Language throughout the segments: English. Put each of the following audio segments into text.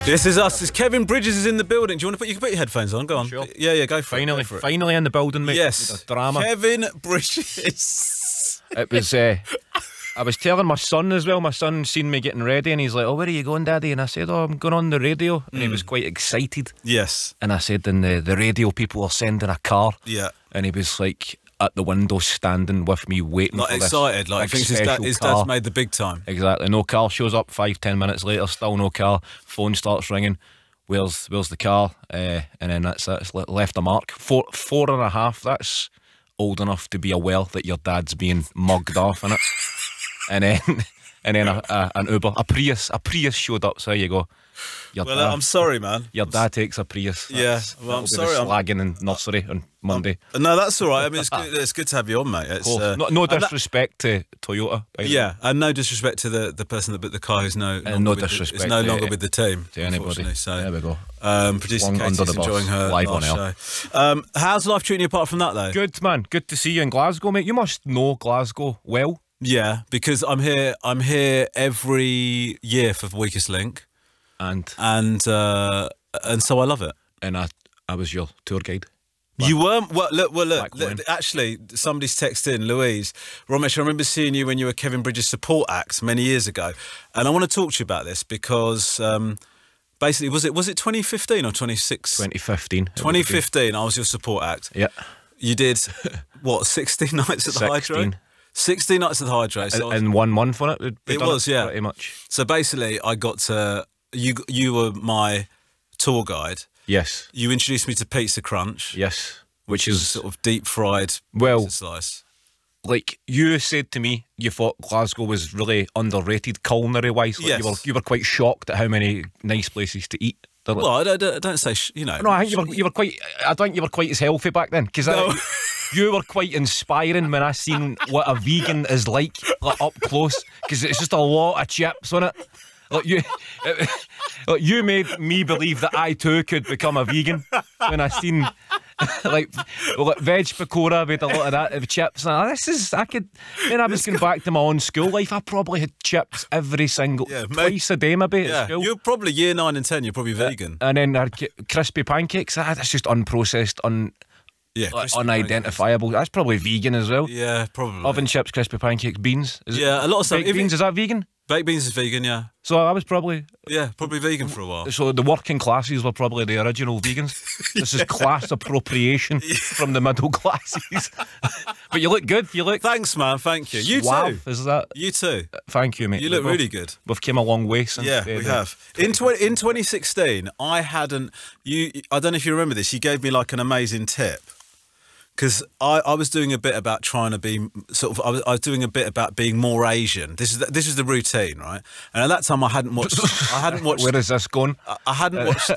This is us. Kevin Bridges is in the building. Do you want to you can put your headphones on? Go on. Sure. Yeah, go for it. Finally in the building, mate. Yes. Drama. Kevin Bridges. It was. I was telling my son as well. My son seen me getting ready, and he's like, "Oh, where are you going, Daddy?" And I said, "Oh, I'm going on the radio." And he was quite excited. Yes. And I said, "And the radio people are sending a car." Yeah. And he was like at the window, standing with me, waiting. Like for excited, this like big thinks his special dad's car. made the big time. Exactly. No car shows up. 5-10 minutes later, still no car. Phone starts ringing. Where's the car? And then that's it. It's left a mark. 4.5. That's old enough to be aware that your dad's being mugged off in it. And then an Uber, a Prius showed up. So there you go. I'm sorry, man. Your dad takes a Prius. I'm sorry. Slagging in nursery on Monday. No, that's all right. I mean, it's good to have you on, mate. It's, no disrespect to Toyota. Yeah, and no disrespect to the person that built the car who's no disrespect is no longer with the team to anybody. So there we go. Producer Katie's enjoying her live on show. How's life treating you apart from that though? Good, man. Good to see you in Glasgow, mate. You must know Glasgow well. Yeah, because I'm here every year for the Weakest Link, and so I love it. And I was your tour guide. You weren't. Look. Actually, somebody's texted in, Louise. Romesh, I remember seeing you when you were Kevin Bridges' support act many years ago, and I want to talk to you about this because basically, was it 2015 or 2016? 2015. 2015. I was your support act. Yeah. You did what? 16 nights at the Hydro. 16 nights at the Hydro. So and 1 month on it. It was, yeah, pretty much. So basically, I got to you were my tour guide. Yes. You introduced me to Pizza Crunch. Yes. Which is sort of deep fried pizza slice. Like you said to me, you thought Glasgow was really underrated culinary wise. Like yes. You were quite shocked at how many nice places to eat. Well, I don't say No, I think you were quite. I think you were quite as healthy back then because you were quite inspiring when I seen what a vegan is like up close because it's just a lot of chips on it. Like you made me believe that I too could become a vegan when I seen veg pakora with a lot of that of chips. And when I was going back to my own school life, I probably had chips every single twice a day maybe at school. You're probably year 9 and 10. You're probably vegan. And then I had crispy pancakes. That's just unprocessed, unidentifiable. That's probably vegan as well. Yeah, probably. Oven chips, crispy pancakes, beans. A lot of stuff. Baked beans, is that vegan? Baked beans is vegan, yeah. So I was probably vegan for a while. So the working classes were probably the original vegans. This is class appropriation from the middle classes. But you look good. Thanks, man. Thank you. You too. Is that? You too. Thank you, mate. You look really good. We've come a long way since. Yeah, we have. In 2016, I don't know if you remember this. You gave me like an amazing tip. Because I was doing a bit about trying to be I was doing a bit about being more Asian. This is the routine, right? And at that time, I hadn't watched. Where is this going? I hadn't watched.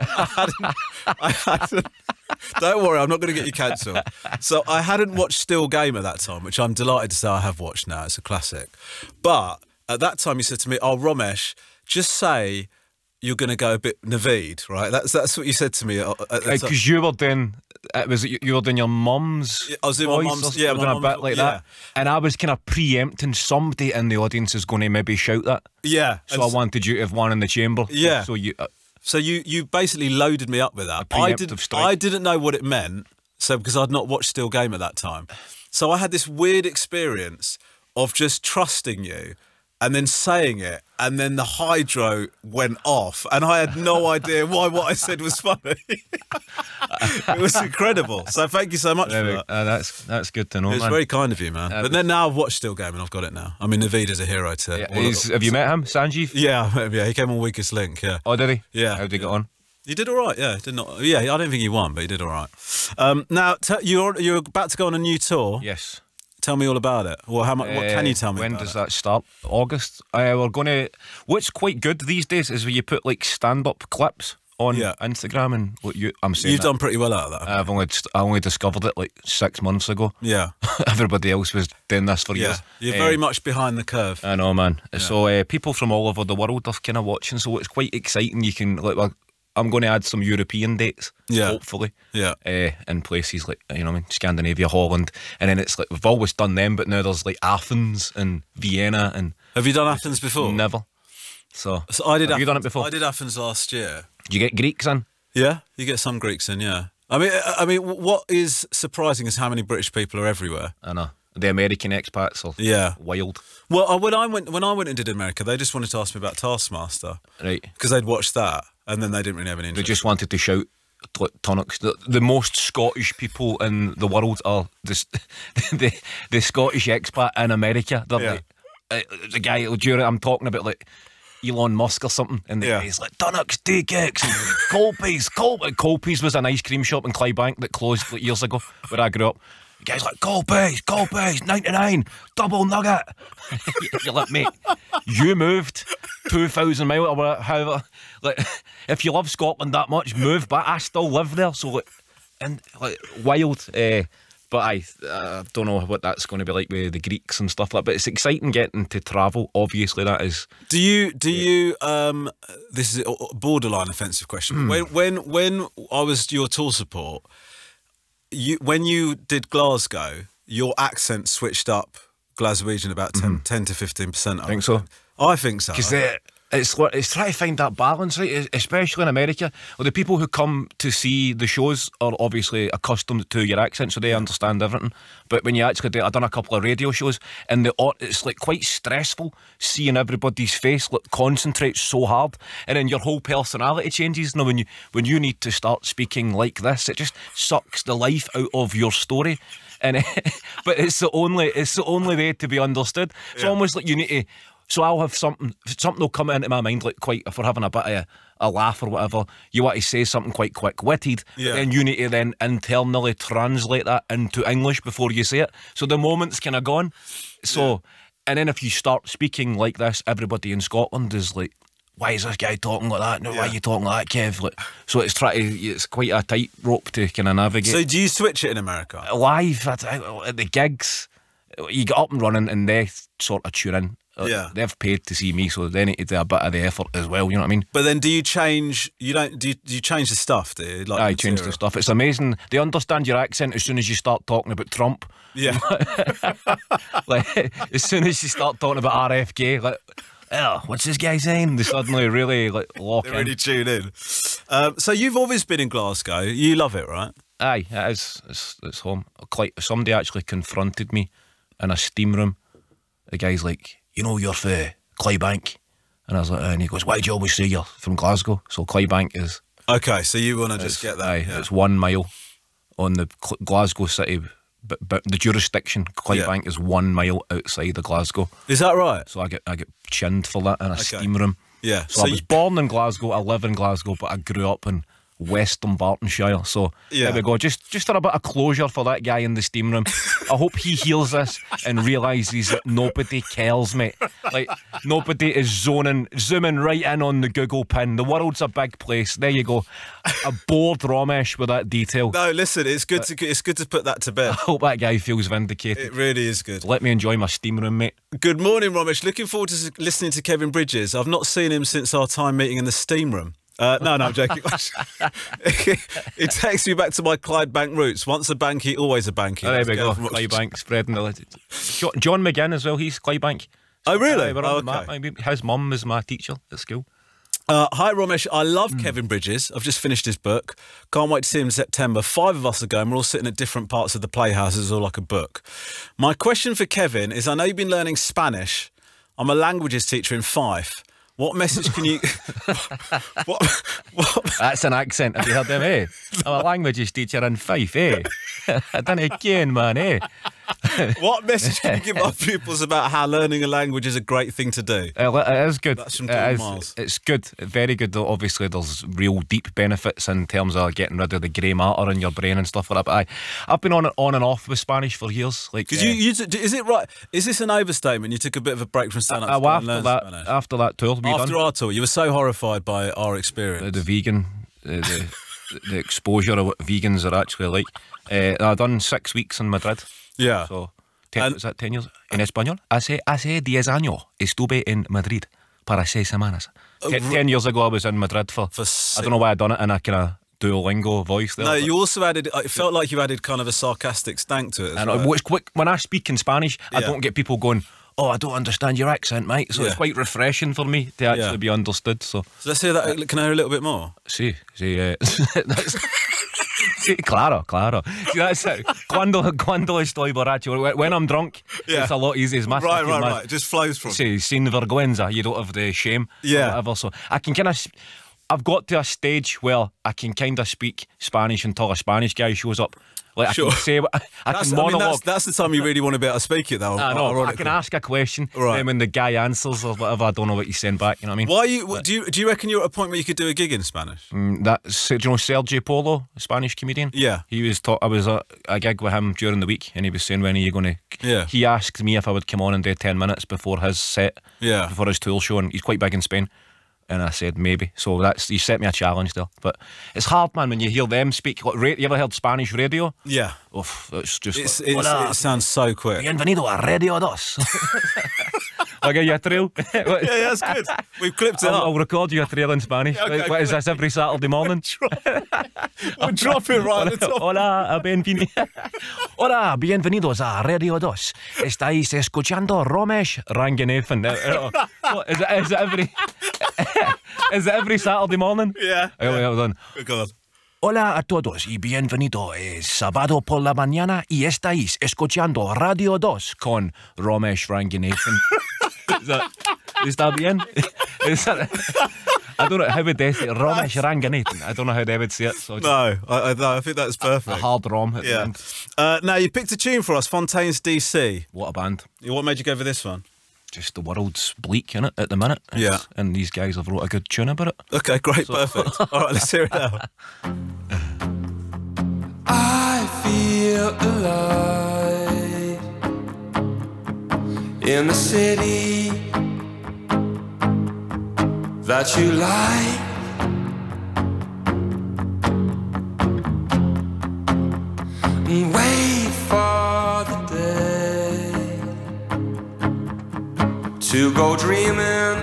Don't worry, I'm not going to get you cancelled. So I hadn't watched Still Game at that time, which I'm delighted to say I have watched now. It's a classic. But at that time, you said to me, "Oh, Romesh, just say you're going to go a bit Naveed, right?" That's what you said to me. Because you were doing. You were doing your mum's. I was doing my mum's. Yeah, a bit like that. And I was kind of preempting somebody in the audience is going to maybe shout that. Yeah. So I wanted you to have one in the chamber. Yeah. So you basically loaded me up with that. I didn't know what it meant. So because I'd not watched Still Game at that time, so I had this weird experience of just trusting you. And then saying it, and then the Hydro went off, and I had no idea why what I said was funny. It was incredible. So thank you so much for that. That's good to know. It's very kind of you, man. But then now I've watched Still Game, and I've got it now. I mean, Naveed is a hero too. Yeah, have you met him, Sanjeev? Yeah, he came on Weakest Link. Yeah. Oh, did he? Yeah. How did he get on? He did all right. Yeah, did not. Yeah, I don't think he won, but he did all right. Now you're about to go on a new tour. Yes. Tell me all about it. Well, what can you tell me? When does that start? August. We're going to. What's quite good these days is when you put like stand-up clips on Instagram, and I'm saying you've done pretty well out of that. I only discovered it like 6 months ago. Yeah, everybody else was doing this for years. You're very much behind the curve. I know, man. Yeah. So people from all over the world are kind of watching. So it's quite exciting. You can I'm going to add some European dates, hopefully. Yeah. In places like, Scandinavia, Holland. And then it's like, we've always done them, but now there's like Athens and Vienna. And have you done Athens before? Never. So I did. Have you done it before? I did Athens last year. Do you get Greeks in? Yeah, you get some Greeks in, yeah. I mean, what is surprising is how many British people are everywhere. I know. The American expats are wild. Well, when I went and did America, they just wanted to ask me about Taskmaster. Right. Because they'd watched that, and then they didn't really have any interest. They just wanted to shout Tunnocks. The most Scottish people in the world are the Scottish expat in America. They're the guy, I'm talking about like Elon Musk or something, and he's like, Tunnocks, DKX, Colby's was an ice cream shop in Clydebank that closed like years ago where I grew up. The guy's like, Colby's, 99, double nugget. You're like, mate, you moved 2,000 miles or however. Like, if you love Scotland that much, move back. I still live there, so wild. But I don't know what that's going to be like with the Greeks and stuff like that. But it's exciting getting to travel. Obviously, that is. Do you? This is a borderline offensive question. When I was your tour support, when you did Glasgow, your accent switched up Glaswegian about 10 to 15%. I think so. I think so. Because it's trying to find that balance, right? Especially in America. Well, the people who come to see the shows are obviously accustomed to your accent, so they understand everything. But when you actually do, I've done a couple of radio shows, and it's like quite stressful seeing everybody's face concentrate so hard, and then your whole personality changes. Now, when you need to start speaking like this, it just sucks the life out of your story. And but it's the only way to be understood. It's almost like you need to. So I'll have something will come into my mind, like quite, if we're having a bit of a laugh or whatever, you want to say something quite quick-witted, then you need to then internally translate that into English before you say it. So the moment's kind of gone. So, and then if you start speaking like this, everybody in Scotland is like, why is this guy talking like that? No, why are you talking like that, Kev? Like, so it's quite a tight rope to kind of navigate. So do you switch it in America? Live, at the gigs, you get up and running and they sort of tune in. They've paid to see me, so they need to do a bit of the effort as well. You know what I mean? But then, do you change? Do you change the stuff? Do you? Like I change the stuff. It's amazing. They understand your accent as soon as you start talking about Trump. Yeah. Like as soon as you start talking about RFK, like, oh, what's this guy saying? They suddenly really lock in. They really tune in. So you've always been in Glasgow. You love it, right? Aye, it is. It's home. Somebody actually confronted me in a steam room. The guy's like, you know, you're for Clydebank. And I was like, and he goes, why do you always say you're from Glasgow? So Clydebank is... Okay, so you want to just get that. Aye, it's 1 mile on the Glasgow city, but the jurisdiction, Clydebank is 1 mile outside of Glasgow. Is that right? So I get chinned for that in a steam room. Yeah. So I was born in Glasgow, I live in Glasgow, but I grew up in Western Bartonshire. So there we go. Just for a bit of closure for that guy in the steam room. I hope he hears this and realises that nobody cares, mate. Like, nobody is zooming right in on the Google pin. The world's a big place. There you go. I bored Romesh with that detail. No, listen, it's good to put that to bed. I hope that guy feels vindicated. It really is good. Let me enjoy my steam room, mate. Good morning, Romesh. Looking forward to listening to Kevin Bridges. I've not seen him since our time meeting in the steam room. No, I'm joking. It takes me back to my Clydebank roots. Once a banky, always a banky. Oh, there we go. Clydebank spreading the... John McGinn as well, he's Clydebank. Oh, really? Okay. His mum was my teacher at school. Hi, Romesh. I love Kevin Bridges. I've just finished his book. Can't wait to see him in September. 5 of us are going. We're all sitting at different parts of the Playhouse. It's all like a book. My question for Kevin is, I know you've been learning Spanish. I'm a languages teacher in Fife. What message can you... what? That's an accent. Have you heard them, eh? I'm a languages teacher in Fife, eh? I done it again, man, eh? What message can you give our pupils about how learning a language is a great thing to do? It is good. That's from Gordon Miles. It's good. Very good. Obviously, there's real deep benefits in terms of getting rid of the grey matter in your brain and stuff like that. But I've been on and off with Spanish for years. Like, is it right? Is this an overstatement? You took a bit of a break from stand-up to learn Spanish? After that tour, after our tour, you were so horrified by our experience. The vegan, the exposure of what vegans are actually like. I've done 6 weeks in Madrid. Yeah. So, was that 10 years? En español, hace 10 años estuve en Madrid para 6 semanas. 10 years ago I was in Madrid for I don't know why I done it in a kind of Duolingo voice there. No, you also added, it felt like you added kind of a sarcastic stank to it. And when I speak in Spanish, I don't get people going, "Oh, I don't understand your accent, mate." So it's quite refreshing for me to actually be understood. So let's hear that. Can I hear a little bit more? Sí, that's. Sí, claro. See, that's it. Cuando estoy borracho. When I'm drunk, it's a lot easier. Right. It just flows from. See, sin vergüenza. You don't have the shame. Yeah. Or whatever. So I can I've got to a stage where I can kind of speak Spanish until a Spanish guy shows up. Like I can say, I can monologue. That's the time you really want to be able to speak it, though. I know. I can ask a question, and when the guy answers or whatever, I don't know what he's saying back. You know what I mean? Why do you reckon you're at a point where you could do a gig in Spanish? Do you know Sergio Polo, a Spanish comedian? Yeah. He was. I was at a gig with him during the week, and he was saying, "When are you going to?" Yeah. He asked me if I would come on and do 10 minutes before his set. Yeah. Before his tour show, and he's quite big in Spain. And I said maybe. So he set me a challenge there. But it's hard, man, when you hear them speak. You ever heard Spanish radio? Yeah. It's just it sounds so quick. Bienvenido a Radio 2. I'll give you a trail. Yeah, that's good. We've clipped it up. I'll record you a trail in Spanish. Okay, what is this, every Saturday morning? We'll drop it right at the top. Hola, bienvenidos a Radio 2. Estáis escuchando Romesh Ranganathan. Is it every... Is it every Saturday morning? Yeah. Well done. Go on. Hola a todos y bienvenido. Es sábado por la mañana y estáis escuchando Radio 2 con Romesh Ranganathan. Is that bien? I don't know how would they say it. Romesh Ranganathan. I don't know how they would say it. So No, I think that's perfect. A hard rom at the end. Now, you picked a tune for us, Fontaines DC. What a band. What made you go for this one? Just the world's bleak, innit, at the minute. And these guys have wrote a good tune about it. Okay, great, perfect. All right, let's hear it now. I feel alive in the city that you like. And wait for the day to go dreaming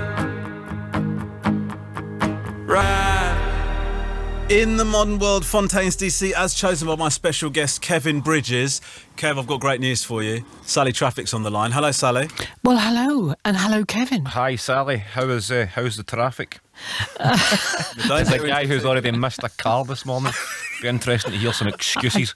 right. In the modern world, Fontaines DC, as chosen by my special guest, Kevin Bridges. Kev, I've got great news for you. Sally Traffic's on the line. Hello, Sally. Well, hello, and hello, Kevin. Hi, Sally. How's the traffic? There's a guy who's already missed a car this morning. Be interesting to hear some excuses.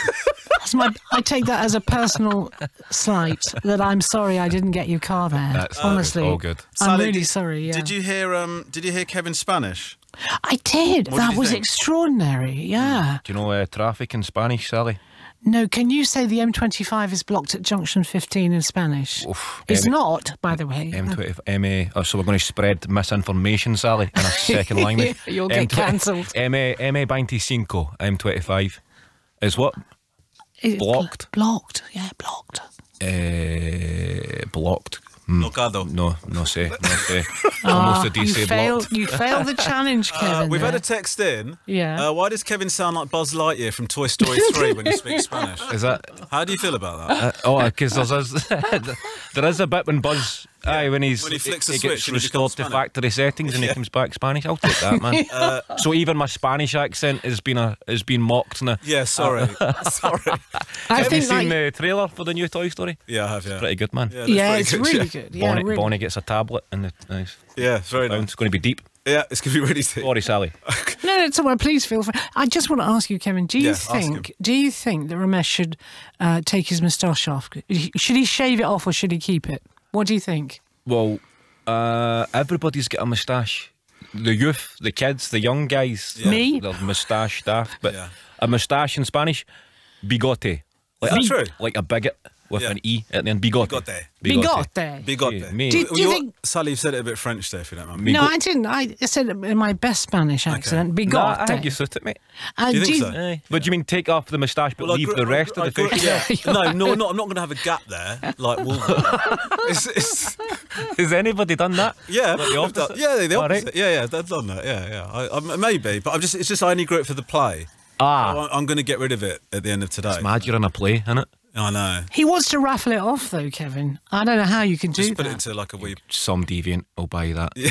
I take that as a personal slight that I'm sorry I didn't get your car there. That's honestly, all good. I'm Sally, really sorry. Yeah. Did you hear Kevin's Spanish? I did. That was think? Extraordinary. Yeah. Do you know traffic in Spanish, Sally? No, can you say the M25 is blocked at junction 15 in Spanish? It's not, by the way. M25, so we're going to spread misinformation, Sally, in a second language. You'll get cancelled. M25, M25 is what? Blocked. Blocked, yeah, blocked. Blocked. Blocado. No sé. Almost a DC blocked. You failed the challenge, Kevin. We've had a text in. Yeah. Why does Kevin sound like Buzz Lightyear from Toy Story 3 when he speaks Spanish? Is that? How do you feel about that? Because there is a bit when Buzz... when he flicks the he switch gets and he restored becomes to Spanish. factory settings and he comes back Spanish. I'll take that, man. So even my Spanish accent has been mocked now. Yeah, sorry. Sorry. Have you seen the trailer for the new Toy Story? Yeah, I have, yeah. Pretty good, man. Yeah, it's really good. Yeah, Bonnie gets a tablet and it's very nice. It's going to be deep. Yeah, it's going to be really deep. Sorry, Sally. No, it's all right. Please feel free. I just want to ask you, Kevin. Do you think that Ramesh should take his moustache off? Should he shave it off or should he keep it? What do you think? Well, everybody's got a moustache. The youth, the kids, the young guys. Yeah. Me? They're moustache daft. But a moustache in Spanish, bigote. True. Like a bigot with an E at the end. Bigote. Bigote. Bigote. Me. Do you think... Sally, you've said it a bit French there, if you don't mind. No, I didn't. I said it in my best Spanish accent. Bigote. Nah, I think you suit it, mate. Do you think so? Aye. But do you mean take off the moustache but leave the rest of the face? Yeah. No, I'm not going to have a gap there like Wolverine. Has anybody done that? Yeah, like the opposite? the All opposite. right. Yeah, they've done that. Yeah. I maybe, but it's just I only grew it for the play. I'm going to get rid of it at the end of today. It's mad you're in a play, isn't it? I know. He wants to raffle it off, though, Kevin. I don't know how you can do Just put that. it into like a wee... Some deviant will buy that. Yeah.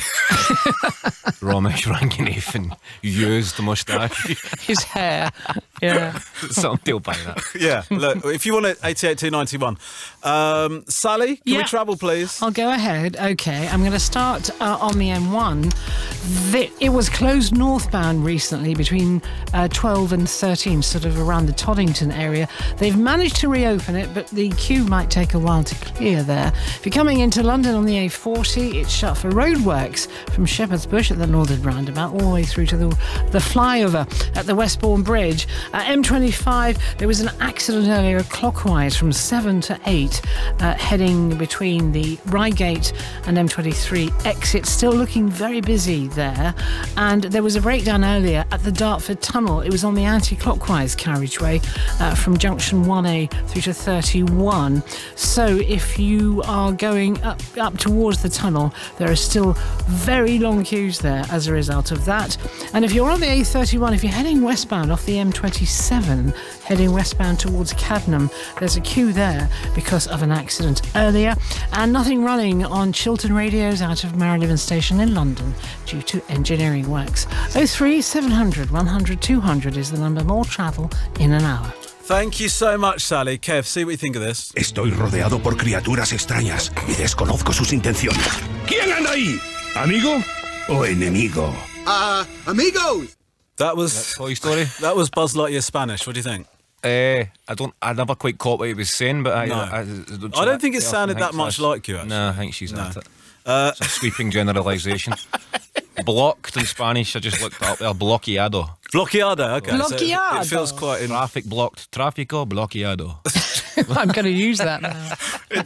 Ramesh Ranganathan used moustache. His hair. Yeah. Somebody will buy that. Yeah, look, if you want it, 88291. Sally, can we travel, please? I'll go ahead. Okay, I'm going to start on the M1. It was closed northbound recently between 12 and 13, sort of around the Toddington area. They've managed to reopen it, but the queue might take a while to clear there. If you're coming into London on the A40, it's shut for roadworks from Shepherd's Bush at the Northern Roundabout all the way through to the flyover at the Westbourne Bridge. M25, there was an accident earlier clockwise from 7 to 8, heading between the Reigate and M23 exit. Still looking very busy there. And there was a breakdown earlier at the Dartford Tunnel. It was on the anti-clockwise carriageway from junction 1A through to 31. So if you are going up towards the tunnel, there are still very long queues there as a result of that. And if you're on the A31, if you're heading westbound off the M27, heading westbound towards Cadnam, there's a queue there because of an accident earlier, and nothing running on Chiltern radios out of Marylebone Station in London due to engineering works. 03700 100 200 is the number. More travel in an hour. Thank you so much, Sally. Kev, see what you think of this. Estoy rodeado por criaturas extrañas y desconozco sus intenciones. ¿Quién anda ahí? ¿Amigo o enemigo? Amigos! That was Toy Story. That was Buzz Lightyear Spanish. What do you think? I never quite caught what he was saying, but I don't think it sounded that much like you, actually. No, I think she's at it. It's a sweeping generalisation. Blocked in Spanish, I just looked up there. Bloqueado. Bloqueado, okay. Bloqueado. So it feels quite in... Traffic blocked. Tráfico bloqueado. I'm going to use that now. It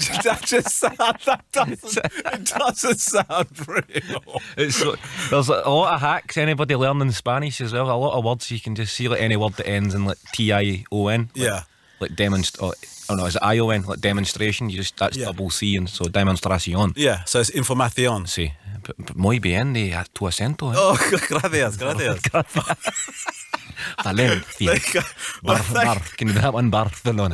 doesn't sound real. There's a lot of hacks anybody learning Spanish as well. A lot of words you can just see, like any word that ends in like T-I-O-N. Yeah. Like is it I-O-N? Like demonstration. That's double C, and so demonstración. Yeah, so it's información. Sí. Muy bien de tu acento. Oh, gracias. Valencia. Can you do that one? Barcelona.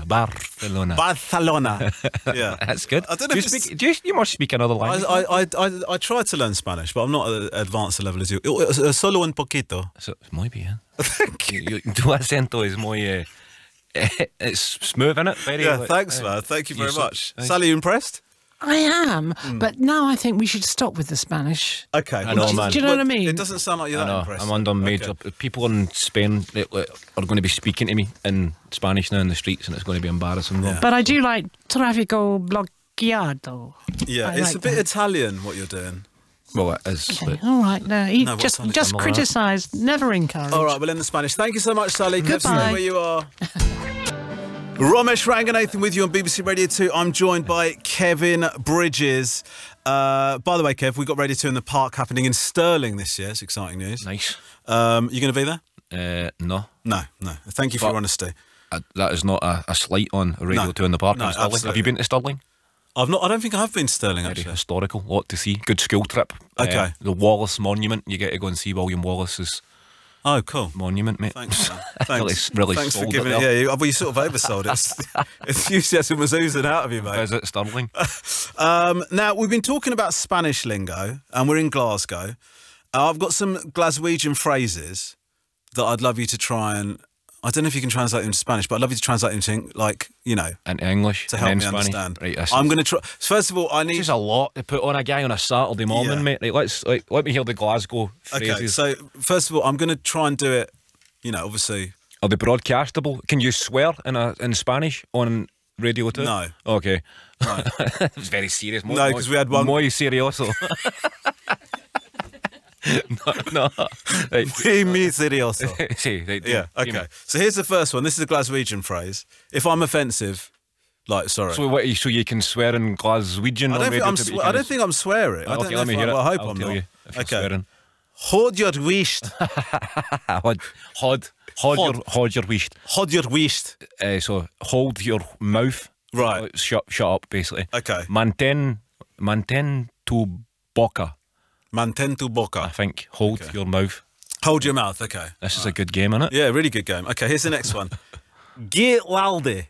Yeah. That's good. I don't know you must speak another language. I tried to learn Spanish, but I'm not at an advanced level as you. Solo un poquito. So, muy bien. Tu acento is muy... it's smooth, isn't it? Very, thanks, man. Thank you very much. Sally, you impressed? I am, but now I think we should stop with the Spanish. Okay. I know, man. Do you know what I mean? It doesn't sound like you're that impressed. I'm under major... People in Spain are going to be speaking to me in Spanish now in the streets, and it's going to be embarrassing. Yeah. But I do like Tráfico bloqueado. Yeah, it's a bit Italian what you're doing. Well, it is. Okay, all right. No, just criticise, never encourage. All right, well, in the Spanish. Thank you so much, Sally. Goodbye. Stay where you are. Ramesh Ranganathan with you on BBC Radio 2. I'm joined by Kevin Bridges. By the way, Kev, we've got Radio 2 in the Park happening in Stirling this year. It's exciting news. Nice. You going to be there? No. No. Thank you for your honesty. That is not a slight on Radio 2 in the Park. No, Have you been to Stirling? I've not. I don't think I have been to Stirling, Very actually. historical, lot to see. Good school trip. Okay. The Wallace Monument. You get to go and see William Wallace's Oh, cool. monument, mate. Thanks, man. Thanks. really Thanks for sold giving it it. there. Yeah, well, you sort of oversold it. Enthusiasm was oozing out of you, mate. Visit Stirling. Now, we've been talking about Spanish lingo, and we're in Glasgow. I've got some Glaswegian phrases that I'd love you to try and... I don't know if you can translate them to Spanish, but I'd love you to translate them to, like, you know... In English. To help and me Spanish. understand. Right, I'm going to try... First of all, I need... This is a lot to put on a guy on a Saturday morning, Yeah. mate. Right, let me hear the Glasgow phrases. Okay, so, first of all, I'm going to try and do it, you know, obviously... Are they broadcastable? Can you swear in Spanish on Radio 2? No. Okay. No. It's very serious. No, 'cause we had one- Muy serioso. No. Right. Muy misterioso. Sí, right, Yeah, okay. So here's the first one. This is a Glaswegian phrase. If I'm offensive, like, sorry. So you can swear in Glaswegian I on don't think Radio I'm 2, but you I can don't just- think I'm swearing. I don't Okay, know let me if hear I, it. well, I hope I'll I'm tell not. you if you're Okay. swearing. Hold your wisht. Hold your wisht. Hold your wisht. So hold your mouth. Right. Shut up, basically. Okay. Mantén tu boca. Mantén tu I boca. think. Hold your mouth. Hold your mouth. Okay. This is a good game, isn't it? Yeah, really good game. Okay, here's the next one. Get lalde.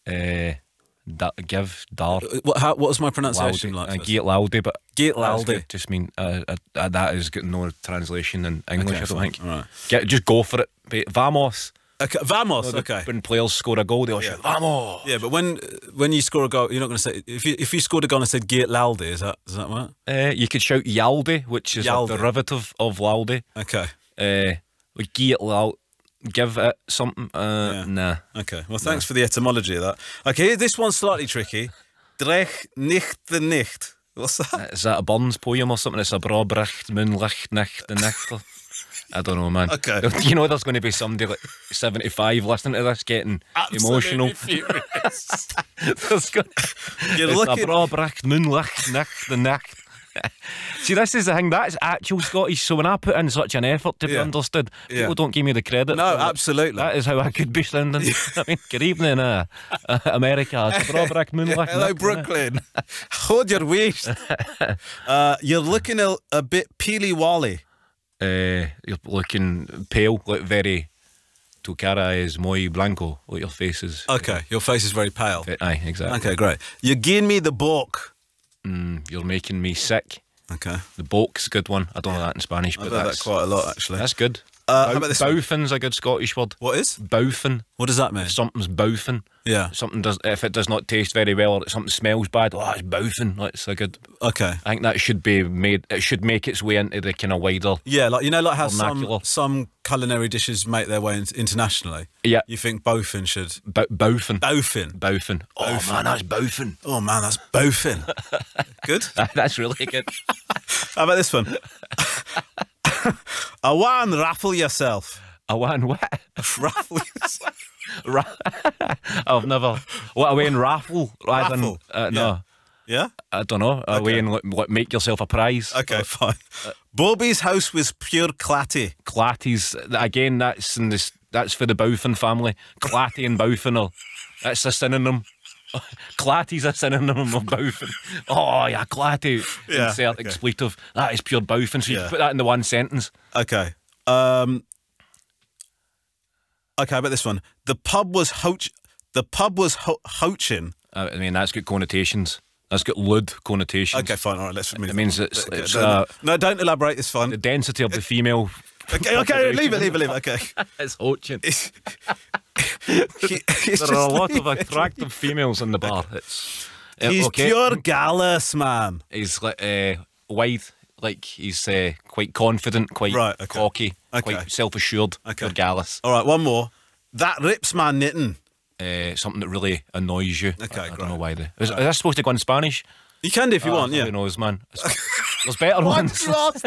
Give dar. What was my pronunciation like? Gate loudy, but Gate loudy. Just mean that has got no translation in English. Okay, I don't fine. think. Right. Just go for it. Vamos. Okay, vamos. Okay. When players score a goal, they all shout vamos. Yeah, but when you score a goal, you're not going to say if you scored a goal and said Gate loudy. Is that right? You could shout Yaldi, which is a derivative of loudy. Okay. Gate loud. Give it something. Nah. Okay. Well, thanks for the etymology of that. Okay, this one's slightly tricky. Drech nicht the nicht. What's that? Is that a Burns poem or something? It's a Brabrecht, Moonlicht, Nicht, the Nicht. I don't know, man. Okay. You know there's going to be somebody like 75 listening to this getting emotional. There's going it's a Brabrecht, Moonlicht, Nicht, the Nicht. See, this is the thing, that's actual Scottish, so when I put in such an effort to be understood, people don't give me the credit. No, absolutely. That is how I could be sounding. I mean, good evening, America. It's Brabrecht, Moonlicht. Hello, Brooklyn. Hold your waist. You're looking a bit peely-wally. You're looking pale, like very... Tu cara es muy blanco, like your face is... Okay, your face is very pale. Aye, exactly. Okay, great. You're giving me the book. You're making me sick. Okay. The boke's a good one. I don't know that in Spanish, but I've heard that quite a lot, actually. That's good. How about this one? Bowfin's a good Scottish word. What is? Bowfin. What does that mean? If something's bowfin. Yeah. If it does not taste very well or something smells bad, it's bowfin. That's a good. Okay. I think that should be made. It should make its way into the kind of wider. Yeah, like how vernacular. some culinary dishes make their way internationally. Yeah. You think bowfin should? Bowfin. Bowfin. Oh man, that's bowfin. Oh man, that's bowfin. Good. That's really good. How about this one? I want raffle yourself. I want what? Raffle yourself. I've never. What away in raffle? Raffle. No. Yeah? I don't know. Away in make yourself a prize. Okay, fine. Bobby's house was pure clatty. Clatty's again. That's for the Bowfin family. Clatty and Bowfin that's a synonym. Clatty's a synonym of Bowfin. Oh yeah, clatty. Yeah, insert expletive. That is pure Bowfin. So you put that in the one sentence. Okay. Okay, how about this one? The pub was hoaching. I mean, that's got connotations. That's got lewd connotations. Okay, fine. All right, let's move. It means it's no, don't elaborate. It's fine. The density of the female. Okay, leave it. Okay. It's hoaching. There are a lot of attractive females in the bar. He's pure gallus, man. He's like wide, like he's quite confident, quite cocky, quite self-assured. Pure gallus. All right, one more. That rips my knitting. Something that really annoys you. Okay, I don't know why. Is that supposed to go in Spanish? You can do if you want, yeah. Who knows, man? There's better ones.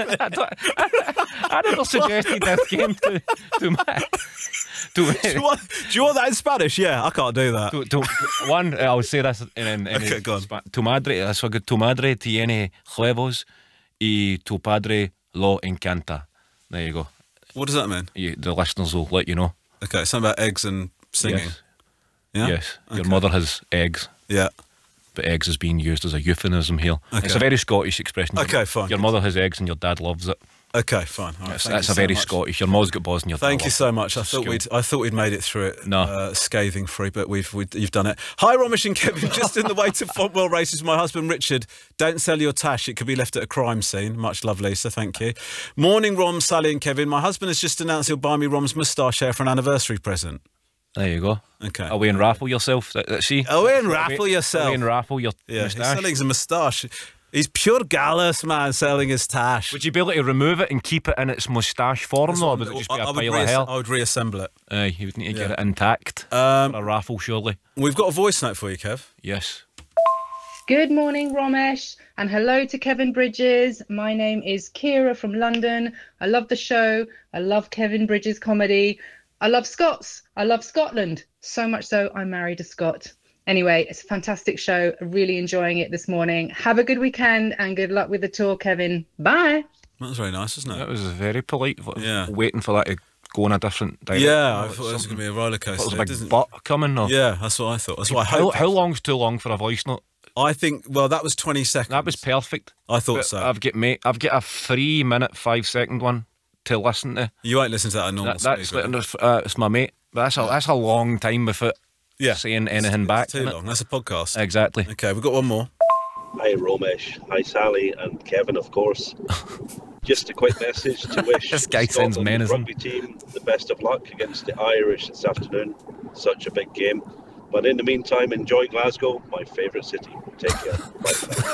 I never suggested this game to Matt. Do you want that in Spanish? Yeah, I can't do that. One, I would say this in okay, go on. Tu madre, that's a good. Tu madre tiene huevos y tu padre lo encanta. There you go. What does that mean? The listeners will let you know. Okay, something about eggs and singing. Yes. Yeah? Yes. Your mother has eggs. Yeah. But eggs is being used as a euphemism here. Okay. It's a very Scottish expression. Okay, fine. Your mother has eggs and your dad loves it. Okay, fine. All right, that's a very Scottish. Your mother's got balls and your dad. Thank you so much. I thought we'd made it through it scathing free, but you've done it. Hi, Romesh and Kevin. Just in the way to Fontwell races, my husband Richard. Don't sell your tash. It could be left at a crime scene. Much love, Lisa. Thank you. Morning, Rom, Sally, and Kevin. My husband has just announced he'll buy me Rom's moustache hair for an anniversary present. There you go. Okay. Away and raffle yourself. See. Away and raffle yourself. Away and raffle your moustache. He's selling his moustache. He's pure gallus, man, selling his tash. Would you be able to remove it and keep it in its moustache form, though, or would it just be a pile of hair? I would reassemble it. You would need to get it intact for a raffle, surely. We've got a voice note for you, Kev. Yes. Good morning, Romesh, and hello to Kevin Bridges. My name is Kira from London. I love the show. I love Kevin Bridges' comedy. I love Scots. I love Scotland. So much so, I married a Scot. Anyway, it's a fantastic show. Really enjoying it this morning. Have a good weekend and good luck with the tour, Kevin. Bye. That was very nice, wasn't it? That was very polite. Yeah. Waiting for that to go in a different direction. Yeah, I thought it was going to be a roller coaster. It was a big butt coming. Or? Yeah, that's what I thought. That's what I hoped. How long's too long for a voice note? I think, well, that was 20 seconds. That was perfect. I thought so. I've got a 3-minute, 5-second one to listen to. You won't listen to that at normal speed. It's my mate. But that's a long time with it. saying anything back. Too long. That's a podcast. Exactly. Okay, we've got one more. Hi Romesh, hi Sally and Kevin, of course. Just a quick message to wish This guy sounds Scotland menacing. rugby team the best of luck against the Irish this afternoon. Such a big game. But in the meantime, enjoy Glasgow, my favourite city. Take care. Bye.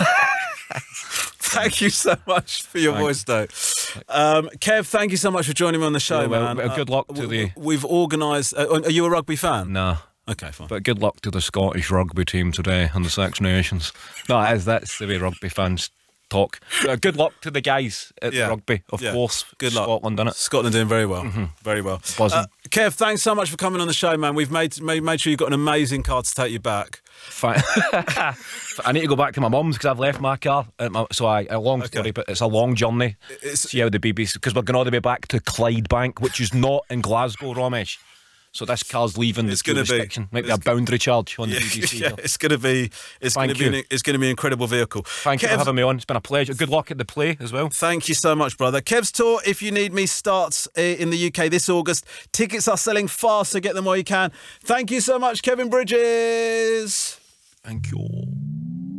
Thank you so much for your voice note. Kev, thank you so much for joining me on the show, man. Good luck to the... We've organised... are you a rugby fan? No. Okay, fine. But good luck to the Scottish rugby team today and the Six Nations. No, that's the way rugby fans talk. Good luck to the guys at rugby, of course. Good luck. Scotland, innit? Scotland doing very well. Very well. Buzzing. Kev, thanks so much for coming on the show, man. We've made sure you've got an amazing car to take you back. Fine. I need to go back to my mum's because I've left my car. A long story, but it's a long journey. See how the BBC... Because we're going all the way back to Clydebank, which is not in Glasgow, Ramesh. So this car's leaving the jurisdiction. Might be a boundary charge on the BBC. Yeah, it's going to be an incredible vehicle. Thank you for having me on. It's been a pleasure. Good luck at the play as well. Thank you so much, brother. Kev's tour, If You Need Me, starts in the UK this August. Tickets are selling fast, so get them while you can. Thank you so much, Kevin Bridges. Thank you.